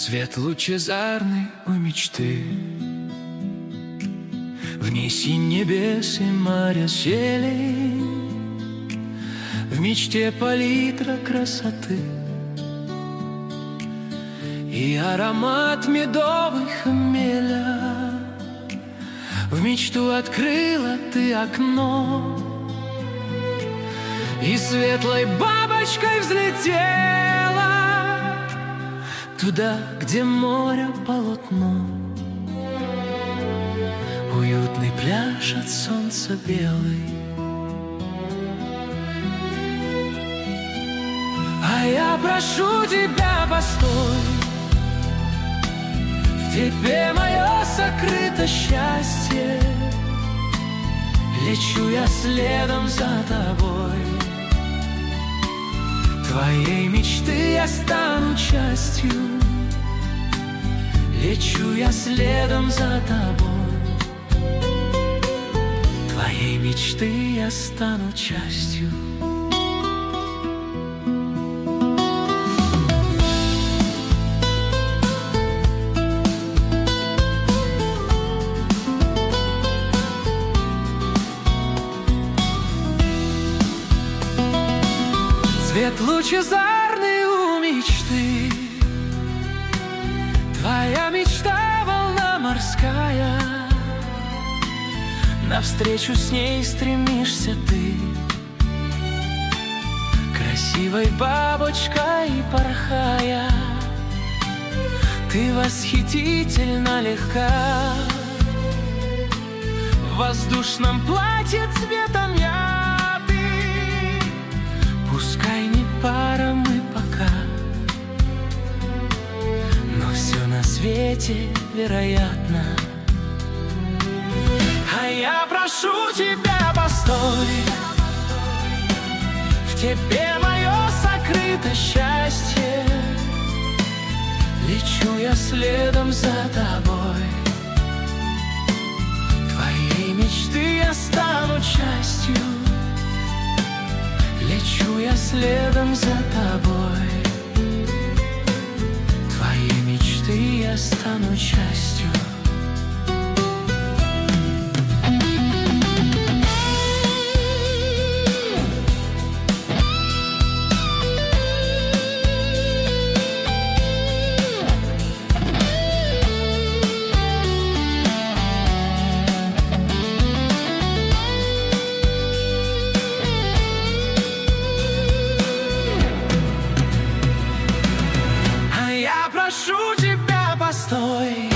Свет лучезарный у мечты, в ней синь небес и моря сели, в мечте палитра красоты и аромат медовых хмеля. В мечту открыла ты окно и светлой бабочкой взлетела туда, где море полотно, уютный пляж от солнца белый. А я прошу тебя, постой, в тебе мое сокрыто счастье. Лечу я следом за тобой, твоей мечты я стану частью. Лечу я следом за тобой, твоей мечты я стану частью. Свет лучезарный у мечты, твоя мечта волна морская, навстречу с ней стремишься ты, красивой бабочкой порхая. Ты восхитительно легка, в воздушном платье цвета мяты. Пускай не пара мы пока, но все на свете вероятно. А я прошу тебя, постой, в тебе мое сокрыто счастье. Лечу я следом за тобой, твоей мечты я стану частью. Лечу я следом за тобой, твоей мечты я стану частью. Прошу тебя, постой,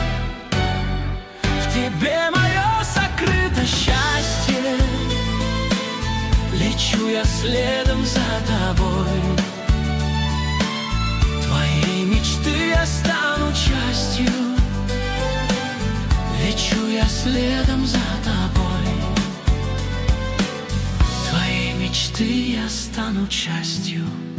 в тебе мое сокрыто счастье. Лечу я следом за тобой, твоей мечты я стану частью. Лечу я следом за тобой, твоей мечты я стану частью.